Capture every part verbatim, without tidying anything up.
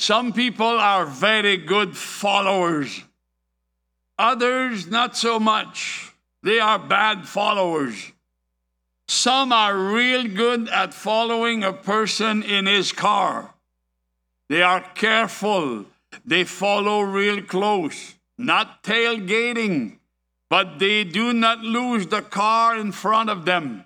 Some people are very good followers. Others, not so much. They are bad followers. Some are real good at following a person in his car. They are careful. They follow real close. Not tailgating, but they do not lose the car in front of them.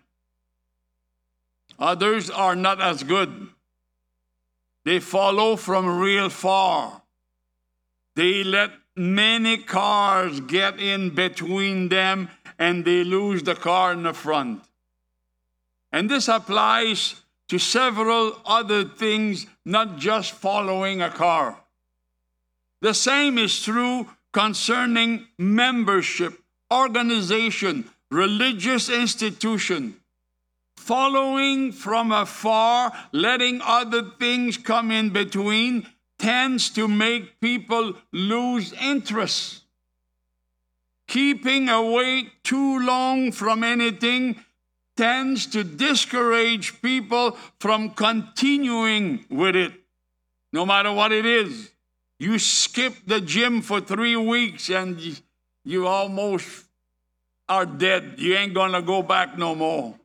Others are not as good. They follow from real far. They let many cars get in between them and they lose the car in the front. And this applies to several other things, not just following a car. The same is true concerning membership, organization, religious institution. Following from afar, letting other things come in between, tends to make people lose interest. Keeping away too long from anything tends to discourage people from continuing with it, no matter what it is. You skip the gym for three weeks and you almost are dead. You ain't gonna go back no more.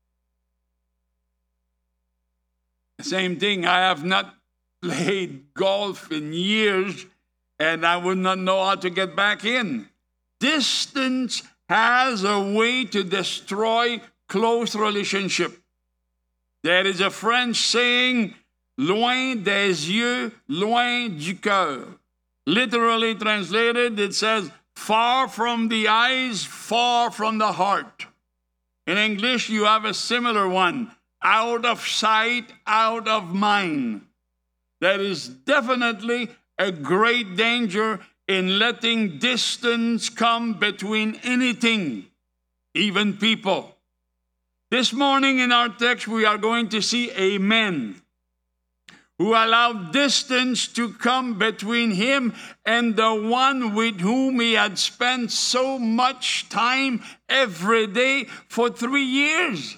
Same thing, I have not played golf in years and I would not know how to get back in. Distance has a way to destroy close relationship. There is a French saying, loin des yeux, loin du cœur. Literally translated, it says, far from the eyes, far from the heart. In English, you have a similar one, out of sight, out of mind. There is definitely a great danger in letting distance come between anything, even people. This morning in our text, we are going to see a man who allowed distance to come between him and the one with whom he had spent so much time every day for three years.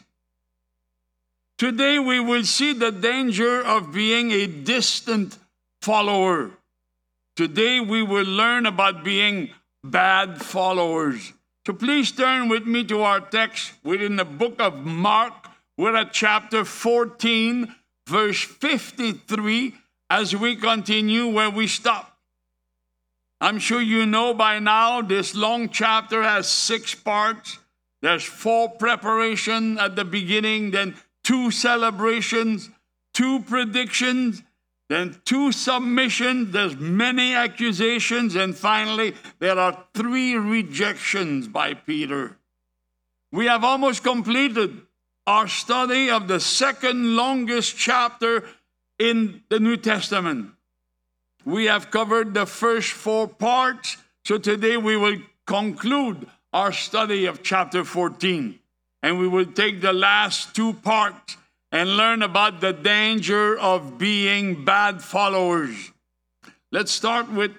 Today we will see the danger of being a distant follower. Today we will learn about being bad followers. So please turn with me to our text within the book of Mark. We're at chapter fourteen, verse fifty-three, as we continue where we stop. I'm sure you know by now this long chapter has six parts. There's four preparation at the beginning, then two celebrations, two predictions, then two submissions, there's many accusations, and finally there are three rejections by Peter. We have almost completed our study of the second longest chapter in the New Testament. We have covered the first four parts, so today we will conclude our study of chapter fourteen. And we will take the last two parts and learn about the danger of being bad followers. Let's start with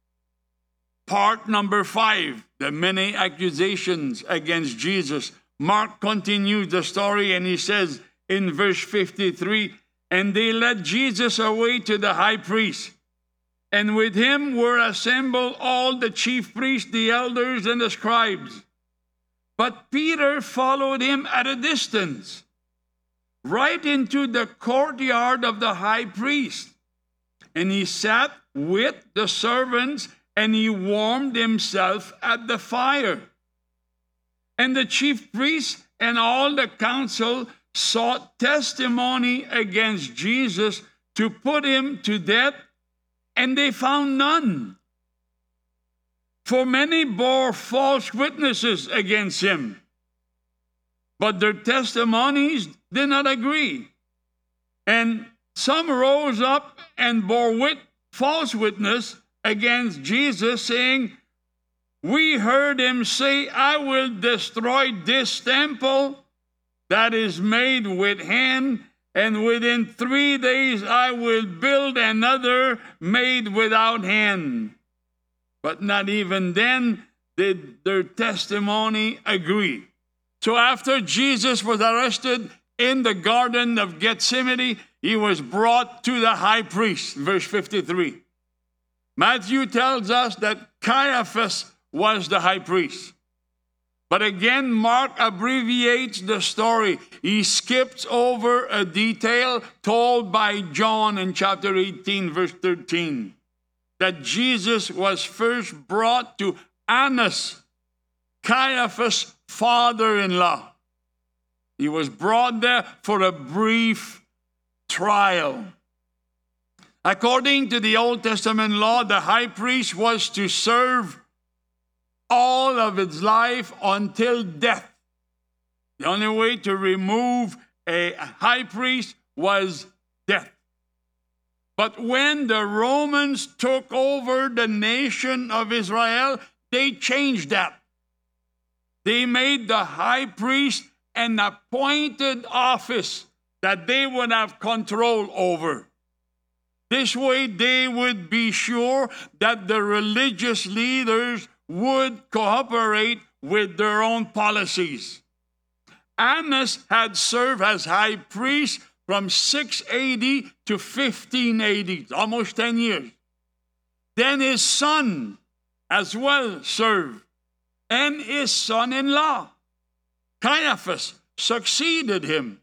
part number five, the many accusations against Jesus. Mark continues the story and he says in verse fifty-three, and they led Jesus away to the high priest. And with him were assembled all the chief priests, the elders, and the scribes. But Peter followed him at a distance, right into the courtyard of the high priest. And he sat with the servants and he warmed himself at the fire. And the chief priests and all the council sought testimony against Jesus to put him to death, and they found none. For many bore false witnesses against him, but their testimonies did not agree. And some rose up and bore wit- false witness against Jesus, saying, we heard him say, I will destroy this temple that is made with hand, and within three days I will build another made without hand. But not even then did their testimony agree. So after Jesus was arrested in the Garden of Gethsemane, he was brought to the high priest, verse fifty-three. Matthew tells us that Caiaphas was the high priest. But again, Mark abbreviates the story. He skips over a detail told by John in chapter eighteen, verse thirteen, that Jesus was first brought to Annas, Caiaphas' father-in-law. He was brought there for a brief trial. According to the Old Testament law, the high priest was to serve all of his life until death. The only way to remove a high priest was death. But when the Romans took over the nation of Israel, they changed that. They made the high priest an appointed office that they would have control over. This way, they would be sure that the religious leaders would cooperate with their own policies. Annas had served as high priest from six A D to fifteen A D, almost ten years. Then his son as well served, and his son-in-law, Caiaphas, succeeded him.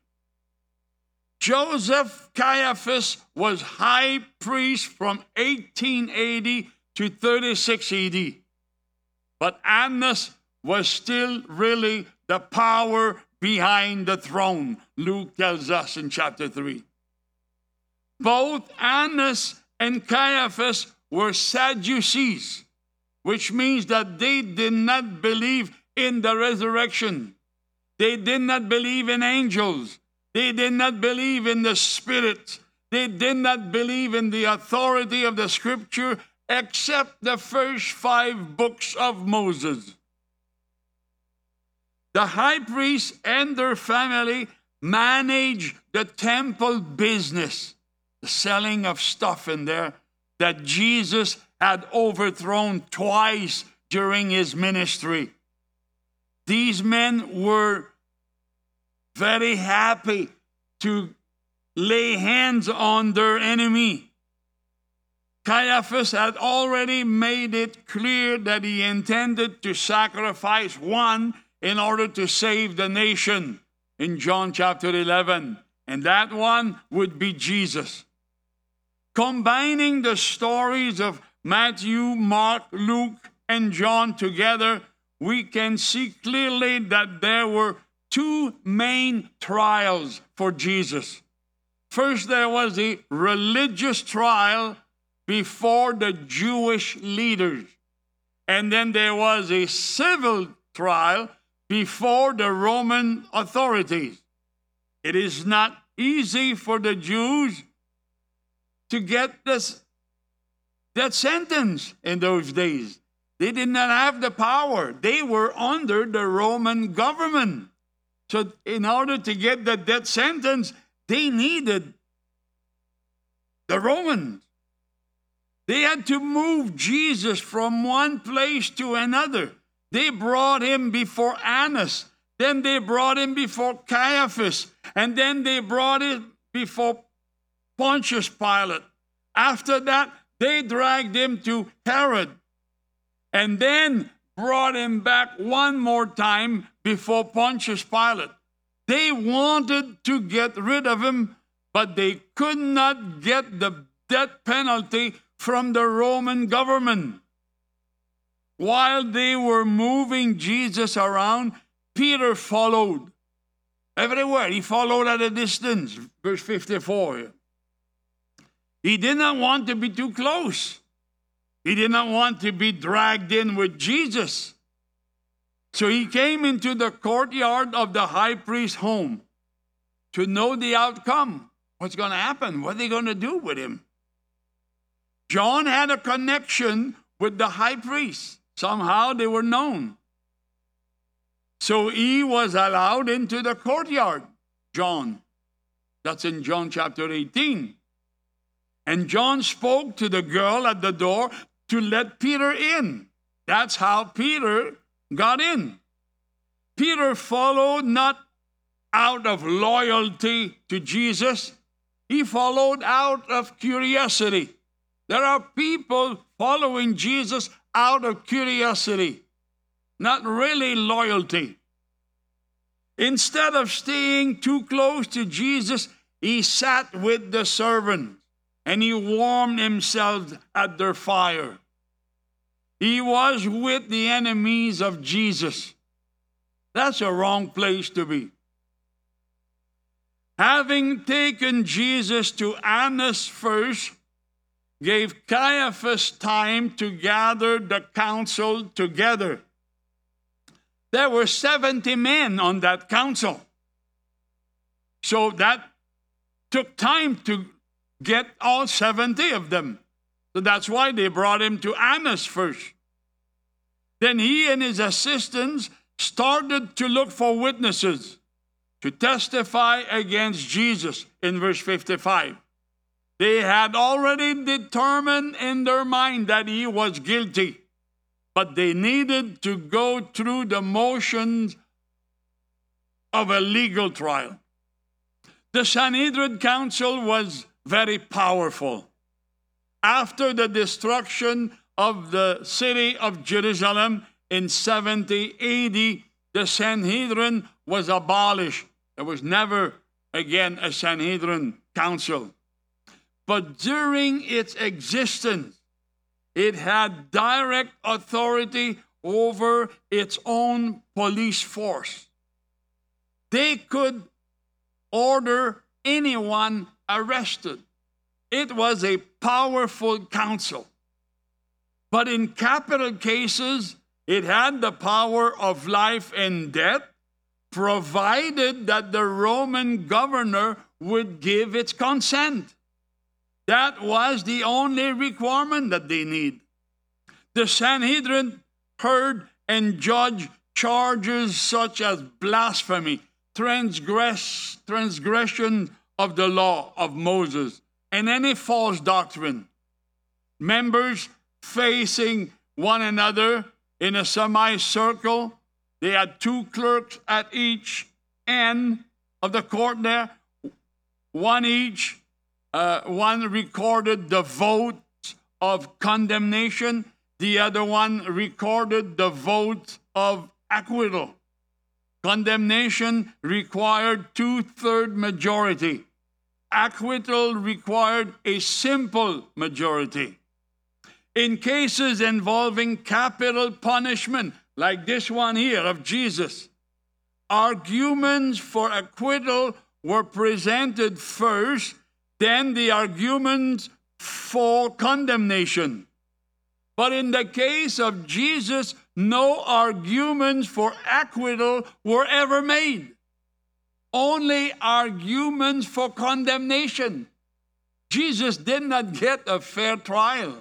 Joseph Caiaphas was high priest from eighteen A D to thirty-six A D. But Annas was still really the power behind the throne, Luke tells us in chapter three. Both Annas and Caiaphas were Sadducees, which means that they did not believe in the resurrection. They did not believe in angels. They did not believe in the Spirit. They did not believe in the authority of the Scripture except the first five books of Moses. The high priest and their family managed the temple business, the selling of stuff in there that Jesus had overthrown twice during his ministry. These men were very happy to lay hands on their enemy. Caiaphas had already made it clear that he intended to sacrifice one in order to save the nation in John chapter eleven. And that one would be Jesus. Combining the stories of Matthew, Mark, Luke, and John together, we can see clearly that there were two main trials for Jesus. First, there was a religious trial before the Jewish leaders. And then there was a civil trial before the Roman authorities. It is not easy for the Jews to get this death sentence in those days. They did not have the power. They were under the Roman government. So in order to get the death sentence, they needed the Romans. They had to move Jesus from one place to another. They brought him before Annas. Then they brought him before Caiaphas. And then they brought him before Pontius Pilate. After that, they dragged him to Herod. And then brought him back one more time before Pontius Pilate. They wanted to get rid of him, but they could not get the death penalty from the Roman government. While they were moving Jesus around, Peter followed everywhere. He followed at a distance, verse fifty-four. He did not want to be too close. He did not want to be dragged in with Jesus. So he came into the courtyard of the high priest's home to know the outcome. What's going to happen? What are they going to do with him? John had a connection with the high priest. Somehow they were known. So he was allowed into the courtyard, John. That's in John chapter eighteen. And John spoke to the girl at the door to let Peter in. That's how Peter got in. Peter followed not out of loyalty to Jesus. He followed out of curiosity. There are people following Jesus out of curiosity, not really loyalty. Instead of staying too close to Jesus, he sat with the servants and he warmed himself at their fire. He was with the enemies of Jesus. That's a wrong place to be. Having taken Jesus to Annas first, gave Caiaphas time to gather the council together. There were seventy men on that council. So that took time to get all seventy of them. So that's why they brought him to Annas first. Then he and his assistants started to look for witnesses to testify against Jesus in verse fifty-five. They had already determined in their mind that he was guilty, but they needed to go through the motions of a legal trial. The Sanhedrin Council was very powerful. After the destruction of the city of Jerusalem in seventy A D, the Sanhedrin was abolished. There was never again a Sanhedrin Council. But during its existence, it had direct authority over its own police force. They could order anyone arrested. It was a powerful council. But in capital cases, it had the power of life and death, provided that the Roman governor would give its consent. That was the only requirement that they need. The Sanhedrin heard and judged charges such as blasphemy, transgress, transgression of the law of Moses, and any false doctrine. Members facing one another in a semicircle. They had two clerks at each end of the court there, one each. Uh, one recorded the vote of condemnation. The other one recorded the vote of acquittal. Condemnation required two-thirds majority. Acquittal required a simple majority. In cases involving capital punishment, like this one here of Jesus, arguments for acquittal were presented first, then the arguments for condemnation. But in the case of Jesus, no arguments for acquittal were ever made. Only arguments for condemnation. Jesus did not get a fair trial.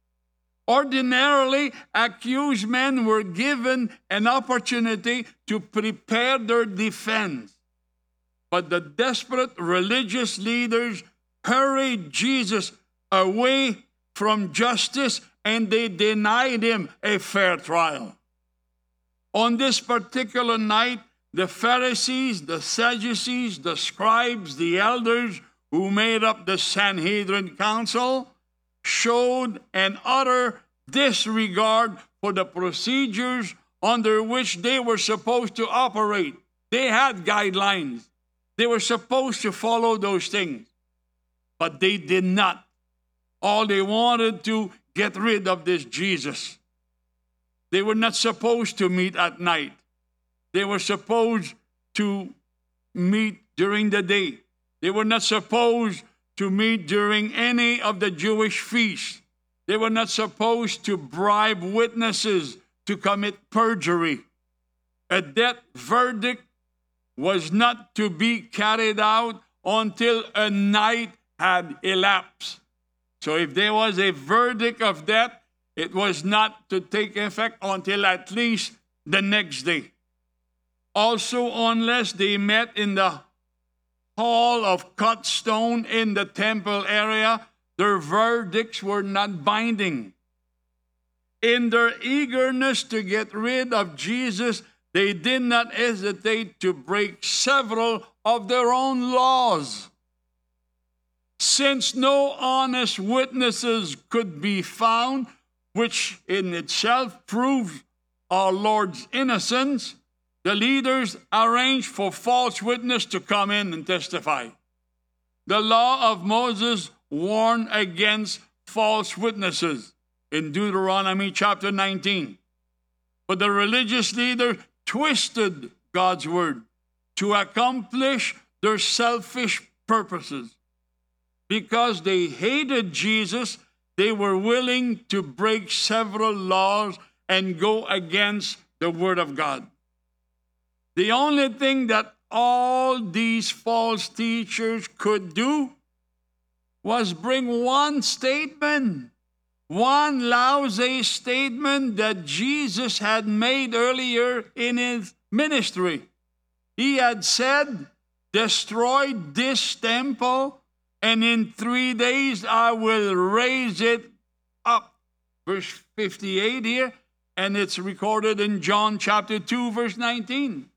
Ordinarily, accused men were given an opportunity to prepare their defense. But the desperate religious leaders hurried Jesus away from justice, and they denied him a fair trial. On this particular night, the Pharisees, the Sadducees, the scribes, the elders who made up the Sanhedrin Council showed an utter disregard for the procedures under which they were supposed to operate. They had guidelines. They were supposed to follow those things. But they did not. All they wanted to get rid of this Jesus. They were not supposed to meet at night. They were supposed to meet during the day. They were not supposed to meet during any of the Jewish feasts. They were not supposed to bribe witnesses to commit perjury. A death verdict was not to be carried out until a night had elapsed. So if there was a verdict of death, it was not to take effect until at least the next day. Also, unless they met in the hall of cut stone in the temple area, their verdicts were not binding. In their eagerness to get rid of Jesus, they did not hesitate to break several of their own laws. Since no honest witnesses could be found, which in itself proved our Lord's innocence, the leaders arranged for false witnesses to come in and testify. The law of Moses warned against false witnesses in Deuteronomy chapter nineteen. But the religious leader twisted God's word to accomplish their selfish purposes. Because they hated Jesus, they were willing to break several laws and go against the word of God. The only thing that all these false teachers could do was bring one statement, one lousy statement that Jesus had made earlier in his ministry. He had said, "Destroy this temple, and in three days I will raise it up." Verse fifty-eight here, and it's recorded in John chapter two, verse nineteen.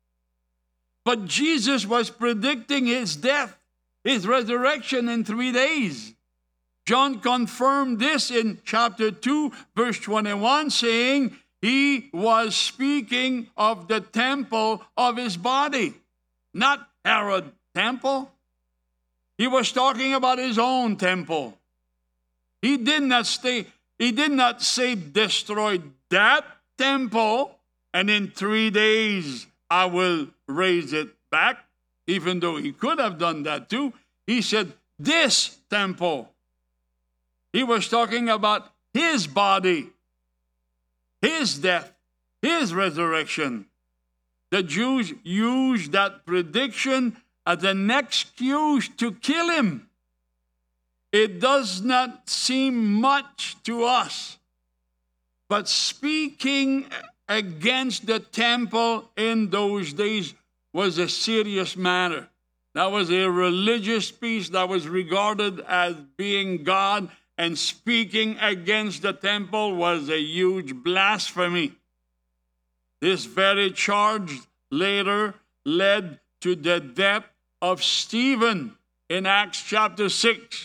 But Jesus was predicting his death, his resurrection in three days. John confirmed this in chapter two, verse twenty-one, saying he was speaking of the temple of his body, not Herod's temple. He was talking about his own temple. He did not stay, he did not say destroy that temple and in three days I will raise it back, even though he could have done that too. He said this temple. He was talking about his body, his death, his resurrection. The Jews used that prediction as an excuse to kill him. It does not seem much to us, but speaking against the temple in those days was a serious matter. That was a religious piece that was regarded as being God, and speaking against the temple was a huge blasphemy. This very charge later led to the death of Stephen in Acts chapter six.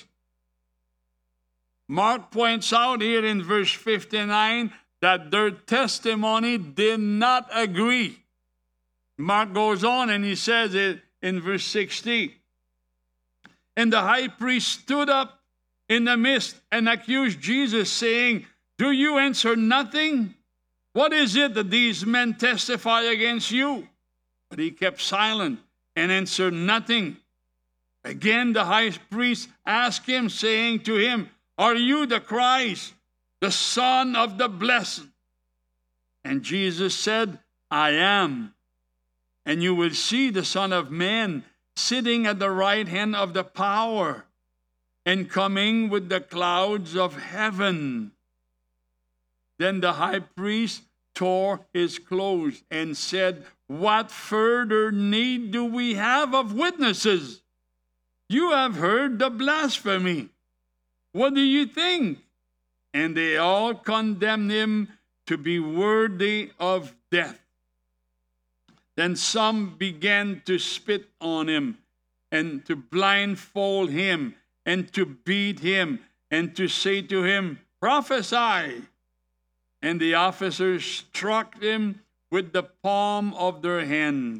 Mark points out here in verse fifty-nine that their testimony did not agree. Mark goes on and he says it in verse sixty. And the high priest stood up in the midst and accused Jesus, saying, "Do you answer nothing? What is it that these men testify against you?" But he kept silent and answered nothing. Again the high priest asked him, saying to him, "Are you the Christ, the Son of the Blessed?" And Jesus said, "I am. And you will see the Son of Man sitting at the right hand of the power and coming with the clouds of heaven." Then the high priest tore his clothes and said, "What further need do we have of witnesses? You have heard the blasphemy. What do you think?" And they all condemned him to be worthy of death. Then some began to spit on him and to blindfold him and to beat him and to say to him, "Prophesy." And the officers struck him with the palm of their hands.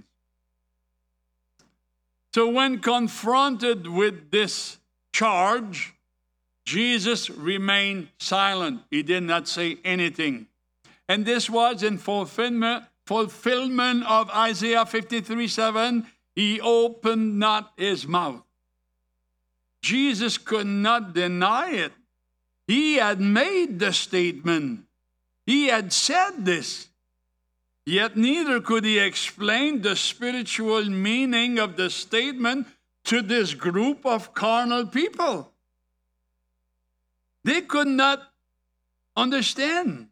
So when confronted with this charge, Jesus remained silent. He did not say anything. And this was in fulfillment, fulfillment of Isaiah fifty-three seven. He opened not his mouth. Jesus could not deny it. He had made the statement. He had said this. Yet neither could he explain the spiritual meaning of the statement to this group of carnal people. They could not understand.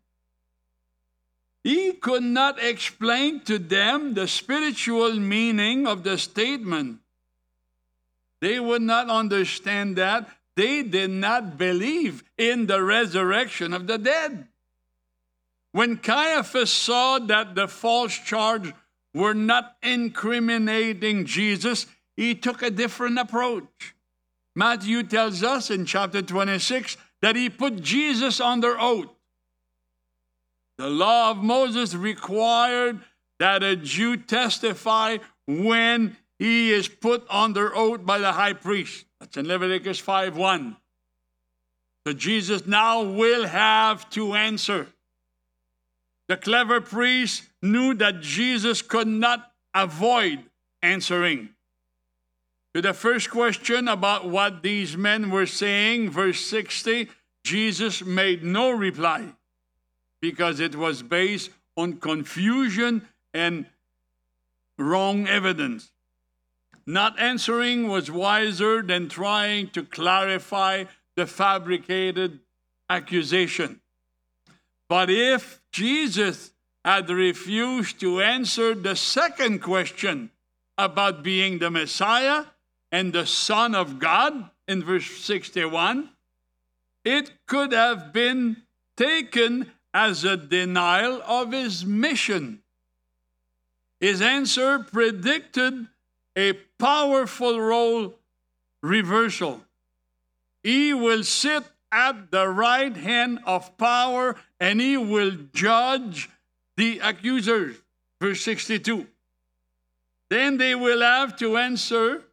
He could not explain to them the spiritual meaning of the statement. They would not understand that. They did not believe in the resurrection of the dead. When Caiaphas saw that the false charge were not incriminating Jesus, he took a different approach. Matthew tells us in chapter twenty-six that he put Jesus under oath. The law of Moses required that a Jew testify when he is put under oath by the high priest. That's in Leviticus five one. So Jesus now will have to answer. The clever priest knew that Jesus could not avoid answering. To the first question about what these men were saying, verse sixty, Jesus made no reply because it was based on confusion and wrong evidence. Not answering was wiser than trying to clarify the fabricated accusation. But if Jesus had refused to answer the second question about being the Messiah and the Son of God in verse sixty-one, it could have been taken as a denial of his mission. His answer predicted a powerful role reversal. He will sit at the right hand of power and he will judge the accusers. Verse sixty-two. Then they will have to answer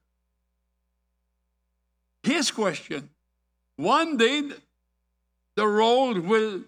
his question. One day the role will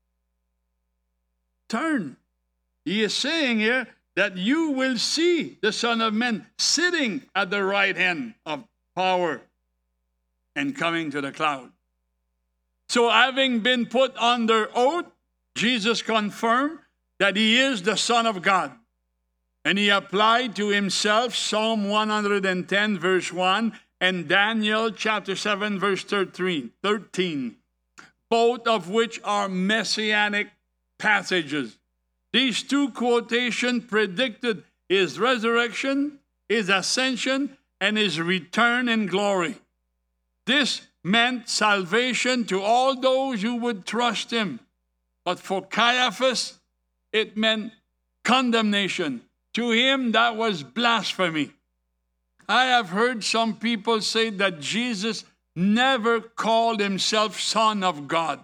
turn. He is saying here that you will see the Son of Man sitting at the right hand of power and coming to the cloud. So having been put under oath, Jesus confirmed that he is the Son of God. And he applied to himself Psalm one hundred ten, verse one, and Daniel chapter seven, verse thirteen, both of which are messianic passages. These two quotations predicted his resurrection, his ascension, and his return in glory. This meant salvation to all those who would trust him. But for Caiaphas, it meant condemnation. To him, that was blasphemy. I have heard some people say that Jesus never called himself Son of God.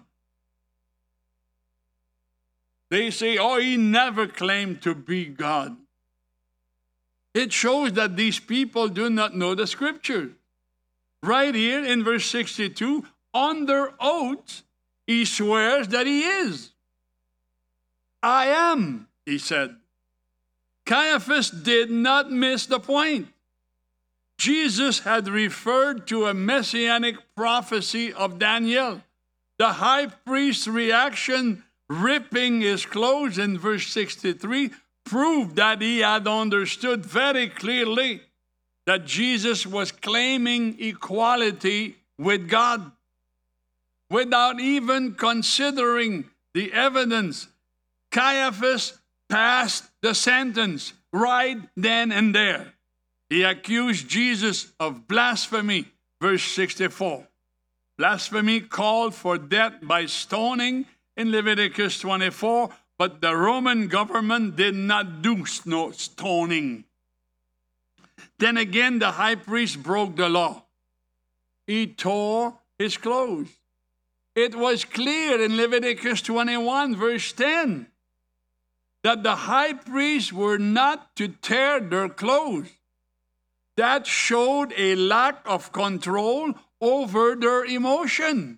They say, oh, he never claimed to be God. It shows that these people do not know the scriptures. Right here in verse sixty-two, under oath, he swears that he is. I am, he said. Caiaphas did not miss the point. Jesus had referred to a messianic prophecy of Daniel. The high priest's reaction, ripping his clothes in verse sixty-three, proved that he had understood very clearly that Jesus was claiming equality with God. Without even considering the evidence, Caiaphas passed the sentence right then and there. He accused Jesus of blasphemy, verse sixty-four. Blasphemy called for death by stoning in Leviticus twenty-four, but the Roman government did not do stoning. Then again, the high priest broke the law. He tore his clothes. It was clear in Leviticus twenty-one, verse ten, that the high priests were not to tear their clothes. That showed a lack of control over their emotion.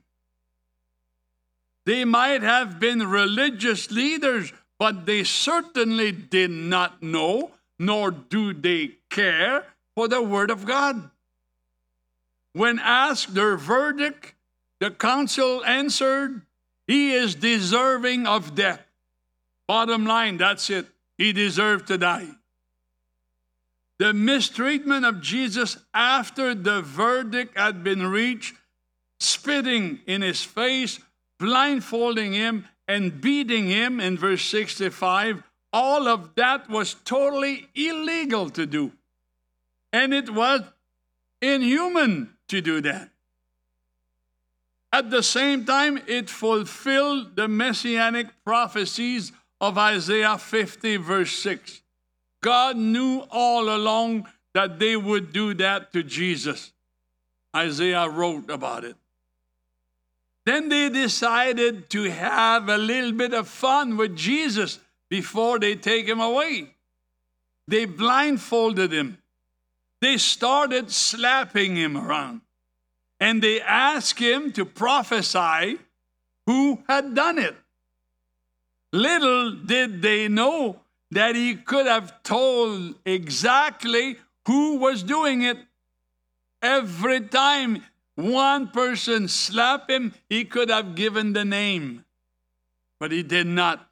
They might have been religious leaders, but they certainly did not know, nor do they care for the Word of God. When asked their verdict, the council answered, he is deserving of death. Bottom line, that's it. He deserved to die. The mistreatment of Jesus after the verdict had been reached, spitting in his face, blindfolding him, and beating him in verse sixty-five, all of that was totally illegal to do. And it was inhuman to do that. At the same time, it fulfilled the messianic prophecies of Isaiah fifty, verse six. God knew all along that they would do that to Jesus. Isaiah wrote about it. Then they decided to have a little bit of fun with Jesus before they take him away. They blindfolded him. They started slapping him around. And they asked him to prophesy who had done it. Little did they know that he could have told exactly who was doing it. Every time one person slapped him, he could have given the name, but he did not.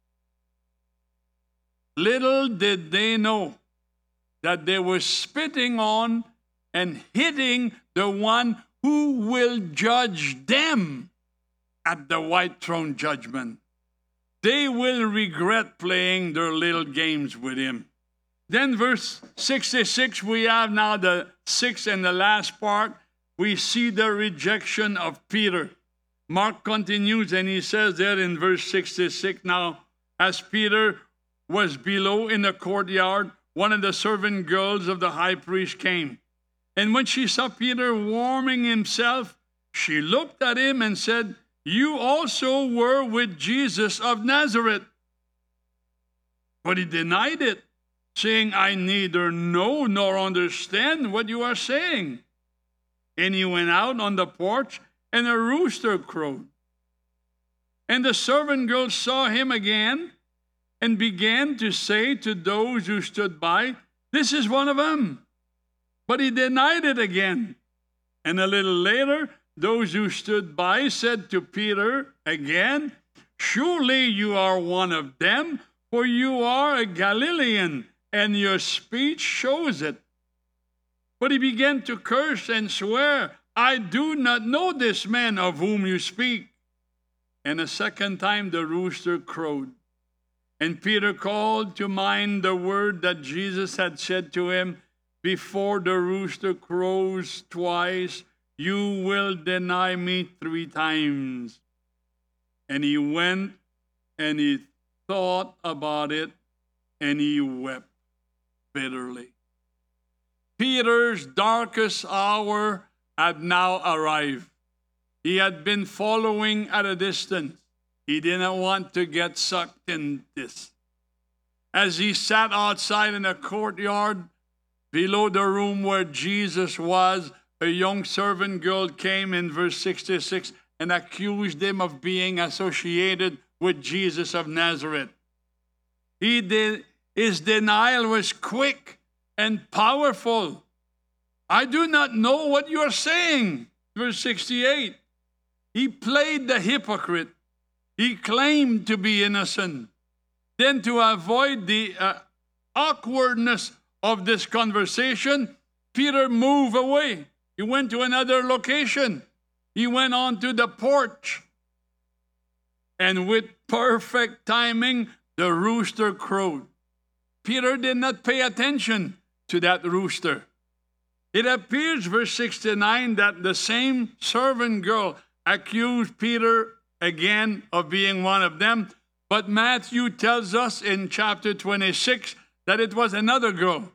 Little did they know that they were spitting on and hitting the one who will judge them at the white throne judgment. They will regret playing their little games with him. Then verse sixty-six, we have now the sixth and the last part. We see the rejection of Peter. Mark continues and he says there in verse sixty-six, now as Peter was below in the courtyard, one of the servant girls of the high priest came. And when she saw Peter warming himself, she looked at him and said, "You also were with Jesus of Nazareth." But he denied it, saying, "I neither know nor understand what you are saying." And he went out on the porch, and a rooster crowed. And the servant girl saw him again and began to say to those who stood by, "This is one of them." But he denied it again. And a little later, those who stood by said to Peter again, "Surely you are one of them, for you are a Galilean, and your speech shows it." But he began to curse and swear, "I do not know this man of whom you speak." And a second time the rooster crowed. And Peter called to mind the word that Jesus had said to him, "Before the rooster crows twice, you will deny me three times." And he went and he thought about it and he wept bitterly. Peter's darkest hour had now arrived. He had been following at a distance. He didn't want to get sucked in this. As he sat outside in the courtyard below the room where Jesus was, a young servant girl came in verse sixty-six and accused him of being associated with Jesus of Nazareth. He did, his denial was quick and powerful. "I do not know what you are saying." Verse sixty-eight. He played the hypocrite. He claimed to be innocent. Then, to avoid the uh, awkwardness of this conversation, Peter moved away. He went to another location. He went on to the porch. And with perfect timing, the rooster crowed. Peter did not pay attention to that rooster. It appears, verse sixty-nine, that the same servant girl accused Peter again of being one of them, but Matthew tells us in chapter twenty-six that it was another girl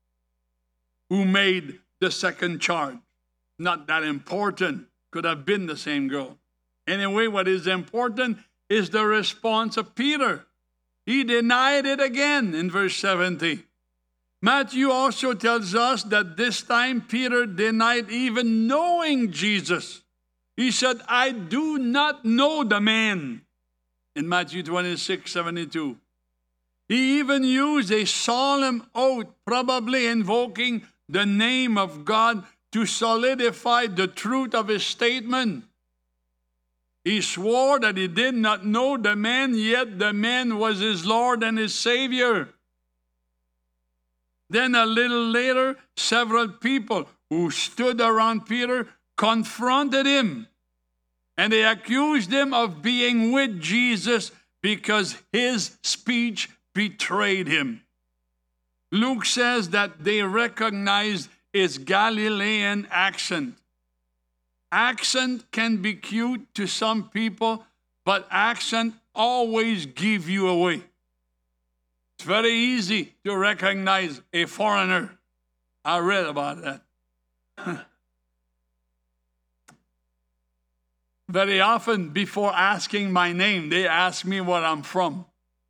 who made the second charge. Not that important. Could have been the same girl. Anyway, what is important is the response of Peter. He denied it again in verse seventy. Matthew also tells us that this time Peter denied even knowing Jesus. He said, "I do not know the man," in Matthew twenty-six, seventy-two. He even used a solemn oath, probably invoking the name of God to solidify the truth of his statement. He swore that he did not know the man, yet the man was his Lord and his Savior. Then a little later, several people who stood around Peter confronted him, and they accused him of being with Jesus because his speech betrayed him. Luke says that they recognized his Galilean accent. Accent can be cute to some people, but accent always give you away. It's very easy to recognize a foreigner. I read about that. Very often, before asking my name, they ask me where I'm from.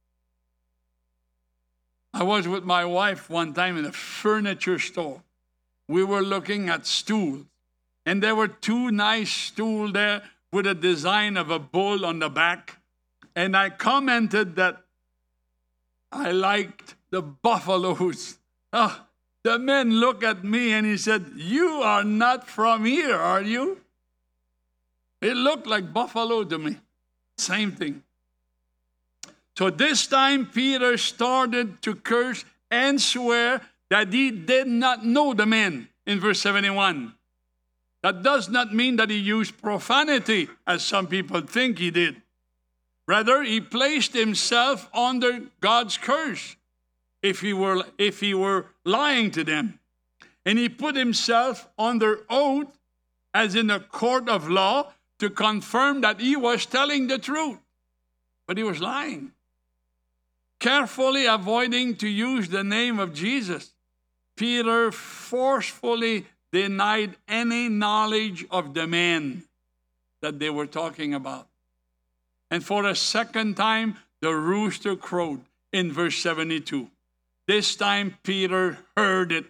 I was with my wife one time in a furniture store. We were looking at stools, and there were two nice stools there with a design of a bull on the back. And I commented that I liked the buffaloes. Oh, the man looked at me and he said, "You are not from here, are you?" It looked like buffalo to me. Same thing. So this time Peter started to curse and swear that he did not know the man in verse seventy-one. That does not mean that he used profanity, as some people think he did. Rather, he placed himself under God's curse if he were, if he were lying to them. And he put himself under oath, as in a court of law, to confirm that he was telling the truth. But he was lying. Carefully avoiding to use the name of Jesus, Peter forcefully denied any knowledge of the man that they were talking about. And for a second time, the rooster crowed in verse seventy-two. This time, Peter heard it,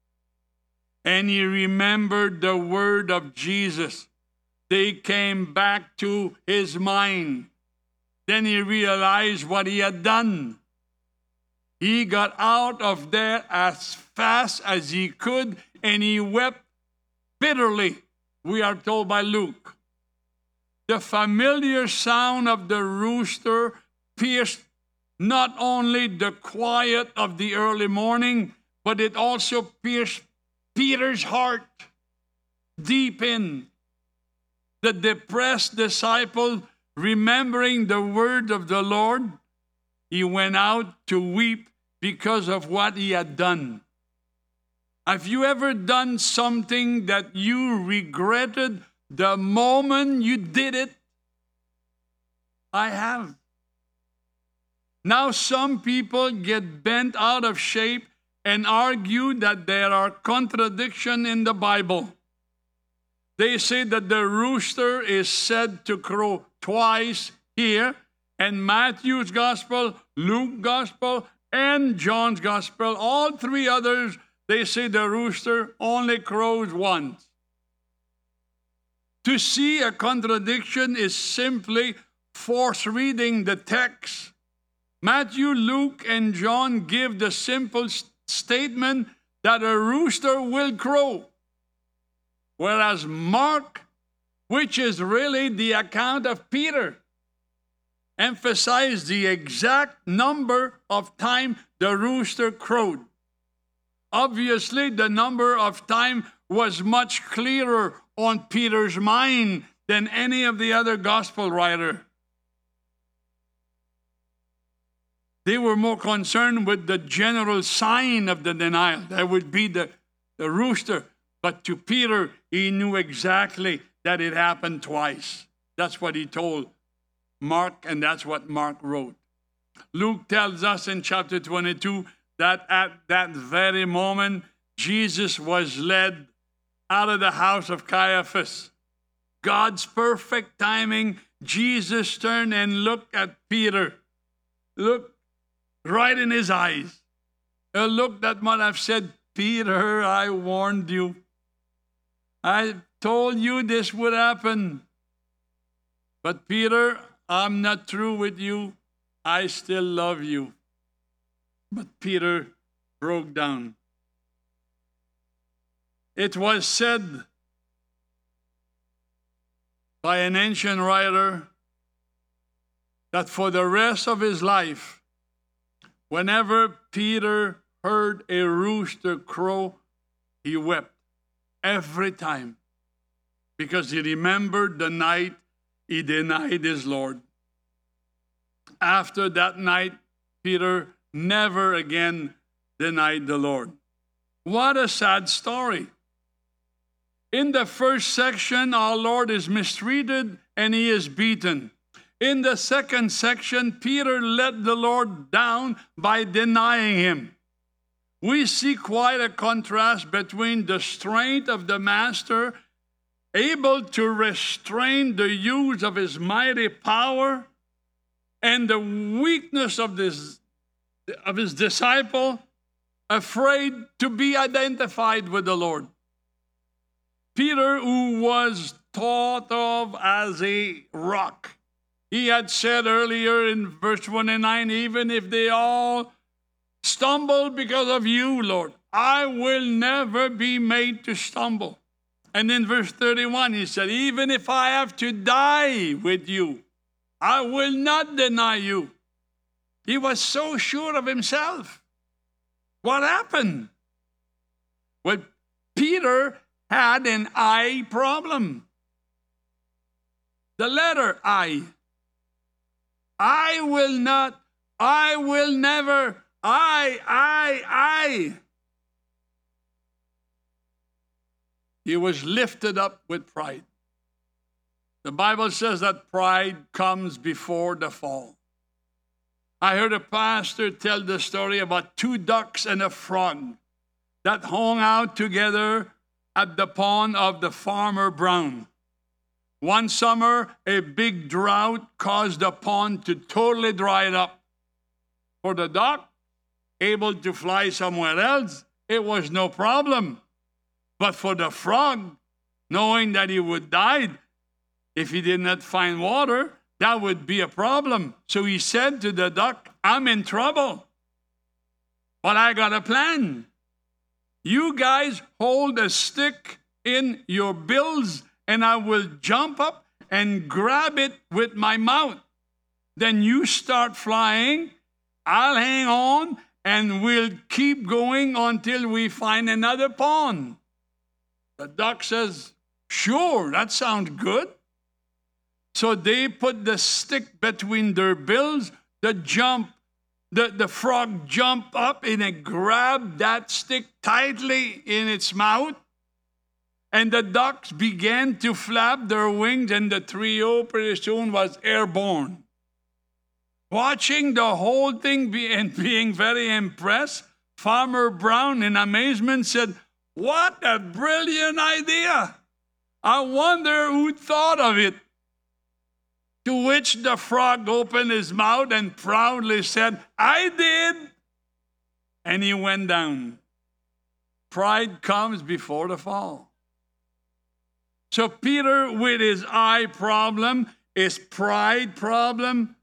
and he remembered the word of Jesus. They came back to his mind. Then he realized what he had done. He got out of there as fast as he could, and he wept bitterly, we are told by Luke. The familiar sound of the rooster pierced not only the quiet of the early morning, but it also pierced Peter's heart deep in. The depressed disciple, remembering the word of the Lord, he went out to weep because of what he had done. Have you ever done something that you regretted the moment you did it? I have. Now some people get bent out of shape and argue that there are contradictions in the Bible. They say that the rooster is said to crow twice here, and Matthew's gospel, Luke's gospel, and John's gospel, all three others, they say the rooster only crows once. To see a contradiction is simply force reading the text. Matthew, Luke, and John give the simple statement that a rooster will crow, whereas Mark, which is really the account of Peter, emphasized the exact number of times the rooster crowed. Obviously, the number of times was much clearer on Peter's mind than any of the other gospel writers. They were more concerned with the general sign of the denial. That would be the, the rooster. But to Peter, he knew exactly that it happened twice. That's what he told Mark, and that's what Mark wrote. Luke tells us in chapter twenty-two that at that very moment, Jesus was led out of the house of Caiaphas. God's perfect timing, Jesus turned and looked at Peter. Looked right in his eyes. A look that might have said, "Peter, I warned you. I told you this would happen. But Peter, I'm not through with you. I still love you." But Peter broke down. It was said by an ancient writer that for the rest of his life, whenever Peter heard a rooster crow, he wept every time, because he remembered the night he denied his Lord. After that night, Peter never again denied the Lord. What a sad story. In the first section, our Lord is mistreated and he is beaten. In the second section, Peter let the Lord down by denying him. We see quite a contrast between the strength of the master, able to restrain the use of his mighty power, and the weakness of this of his disciple, afraid to be identified with the Lord. Peter, who was thought of as a rock, he had said earlier in verse twenty-nine, even if they all stumble because of you, Lord, I will never be made to stumble. And in verse thirty-one, he said, even if I have to die with you, I will not deny you. He was so sure of himself. What happened? Well, Peter had an I problem. The letter I. I will not, I will never, I, I, I. He was lifted up with pride. The Bible says that pride comes before the fall. I heard a pastor tell the story about two ducks and a frog that hung out together at the pond of the farmer Brown. One summer, a big drought caused the pond to totally dry up. For the duck, able to fly somewhere else, it was no problem. But for the frog, knowing that he would die if he did not find water, that would be a problem. So he said to the duck, I'm in trouble, but I got a plan. You guys hold a stick in your bills, and I will jump up and grab it with my mouth. Then you start flying, I'll hang on, and we'll keep going until we find another pond. The duck says, sure, that sounds good. So they put the stick between their bills. The jump, the, the frog jumped up and it grabbed that stick tightly in its mouth. And the ducks began to flap their wings, and the trio pretty soon was airborne. Watching the whole thing be, and being very impressed, Farmer Brown in amazement said, what a brilliant idea! I wonder who thought of it. To which the frog opened his mouth and proudly said, I did. And he went down. Pride comes before the fall. So Peter, with his I problem, his pride problem,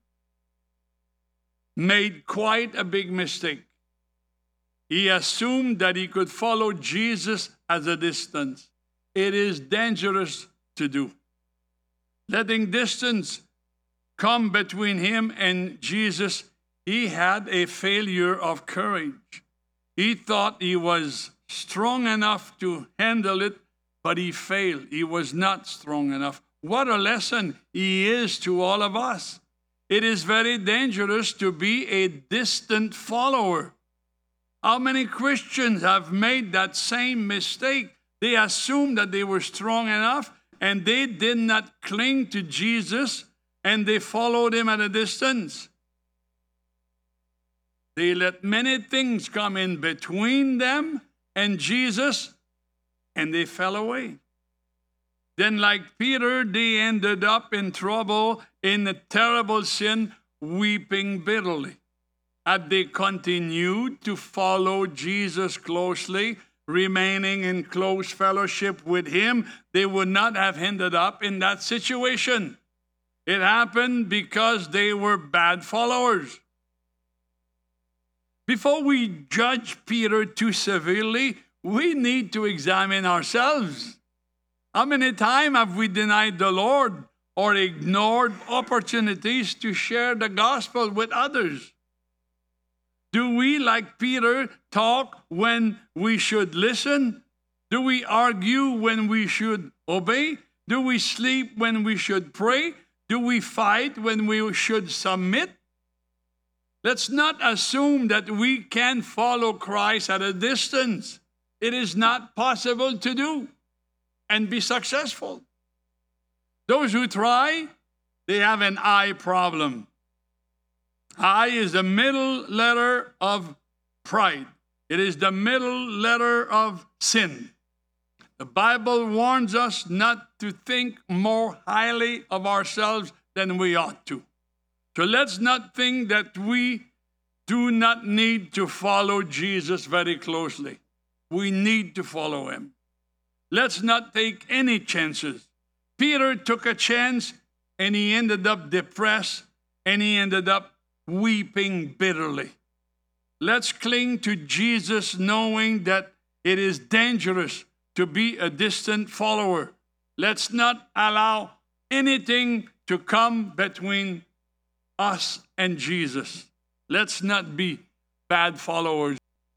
made quite a big mistake. He assumed that he could follow Jesus at a distance. It is dangerous to do. Letting distance come between him and Jesus, he had a failure of courage. He thought he was strong enough to handle it, but he failed. He was not strong enough. What a lesson he is to all of us. It is very dangerous to be a distant follower. How many Christians have made that same mistake? They assumed that they were strong enough, and they did not cling to Jesus, and they followed him at a distance. They let many things come in between them and Jesus, and they fell away. Then, like Peter, they ended up in trouble, in a terrible sin, weeping bitterly. Had they continued to follow Jesus closely, remaining in close fellowship with him, they would not have ended up in that situation. It happened because they were bad followers. Before we judge Peter too severely, we need to examine ourselves. How many times have we denied the Lord or ignored opportunities to share the gospel with others? Do we, like Peter, talk when we should listen? Do we argue when we should obey? Do we sleep when we should pray? Do we fight when we should submit? Let's not assume that we can follow Christ at a distance. It is not possible to do. and be successful. Those who try, they have an I problem. I is the middle letter of pride. It is the middle letter of sin. The Bible warns us not to think more highly of ourselves than we ought to. So let's not think that we do not need to follow Jesus very closely. We need to follow him. Let's not take any chances. Peter took a chance and he ended up depressed and he ended up weeping bitterly. Let's cling to Jesus knowing that it is dangerous to be a distant follower. Let's not allow anything to come between us and Jesus. Let's not be bad followers.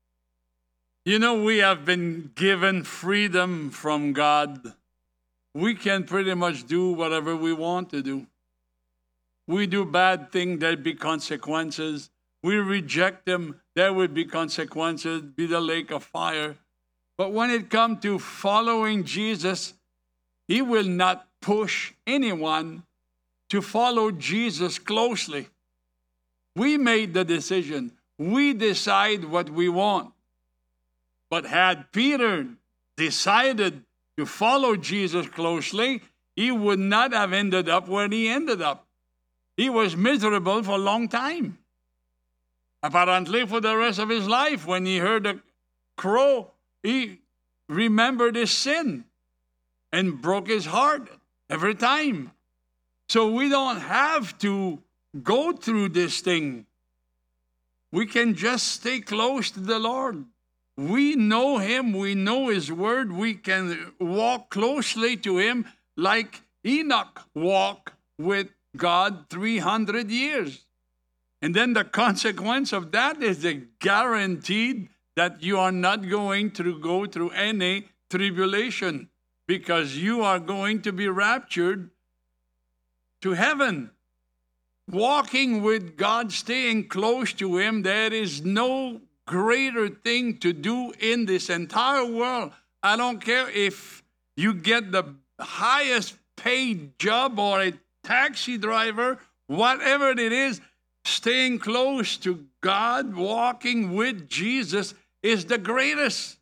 You know, we have been given freedom from God. We can pretty much do whatever we want to do. We do bad things, there'd be consequences. We reject them, there would be consequences, be the lake of fire. But when it comes to following Jesus, he will not push anyone to follow Jesus closely. We made the decision. We decide what we want. But had Peter decided to follow Jesus closely, he would not have ended up where he ended up. He was miserable for a long time. Apparently for the rest of his life, when he heard a crow, he remembered his sin and broke his heart every time. So we don't have to go through this thing. We can just stay close to the Lord. We know him. We know his word. We can walk closely to him like Enoch walked with God three hundred years. And then the consequence of that is a guaranteed that you are not going to go through any tribulation because you are going to be raptured to heaven. Walking with God, staying close to him, there is no greater thing to do in this entire world. I don't care if you get the highest paid job or a taxi driver, whatever it is, staying close to God, walking with Jesus is the greatest.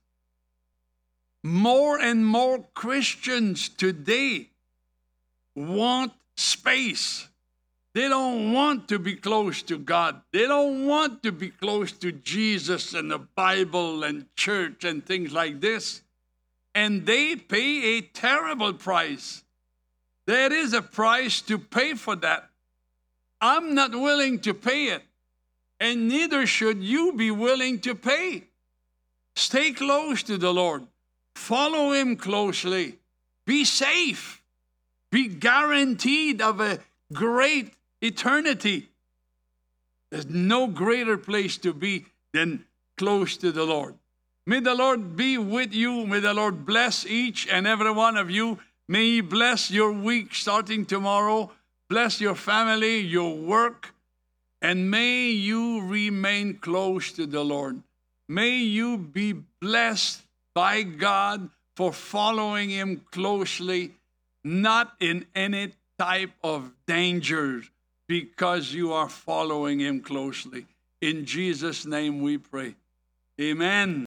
More and more Christians today want space. They don't want to be close to God. They don't want to be close to Jesus and the Bible and church and things like this. And they pay a terrible price. There is a price to pay for that. I'm not willing to pay it. And neither should you be willing to pay. Stay close to the Lord. Follow him closely. Be safe. Be guaranteed of a great eternity. There's no greater place to be than close to the Lord. May the Lord be with you. May the Lord bless each and every one of you. May he bless your week starting tomorrow. Bless your family, your work. And may you remain close to the Lord. May you be blessed by God for following him closely, not in any type of danger, because you are following him closely. In Jesus' name we pray. Amen.